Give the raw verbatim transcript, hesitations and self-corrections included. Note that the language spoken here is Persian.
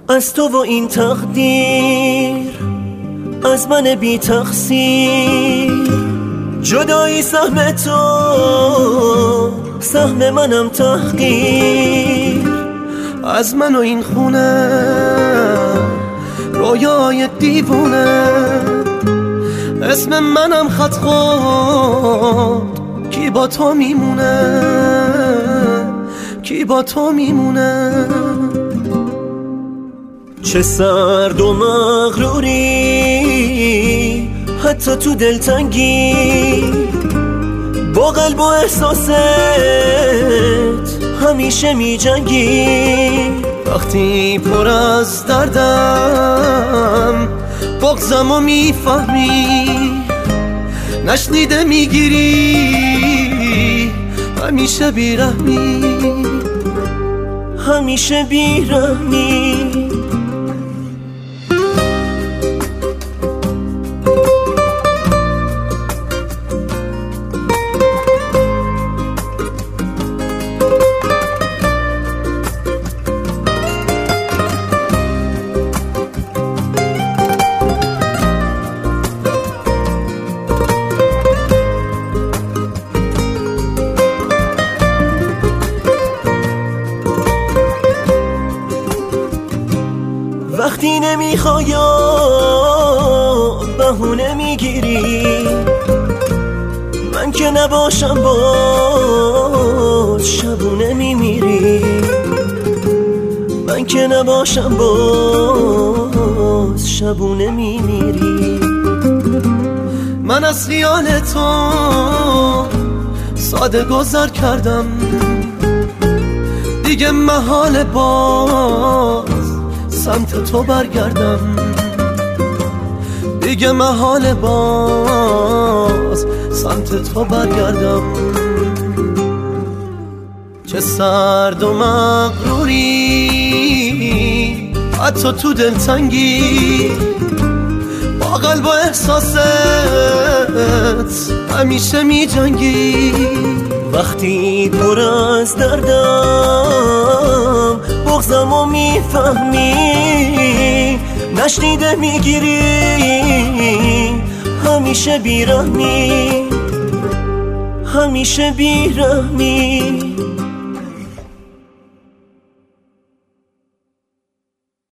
از تو و این تقدیر، از من بی تقصیر. جدایی سهم تو، سهم منم تحقیر. از من و این خونه رویای دیوونه، اسم منم خط خود. کی با تو میمونه، کی با تو میمونه. چه سرد و مغروری حتی تو دلتنگی، با قلب و احساست همیشه می جنگی. وقتی پر از دردم بغضم و میفهمی، نشنیده میگیری همیشه بیرحمی، همیشه بیرحمی. وقتی نمیخوای بهونه میگیری، من که نباشم باز شبونه میمیری. من که نباشم باز شبونه میمیری. من از خیال تو ساده گذر کردم، دیگه محال باز سمت تو برگردم. دیگه محال باز سمت تو برگردم. چه سرد و مغروری حتی تو دلتنگی، با قلب و احساست همیشه می جنگی. وقتی پر از دردم بغضم و میفهمی، نشنیده میگیری همیشه بیرحمی، همیشه بیرحمی.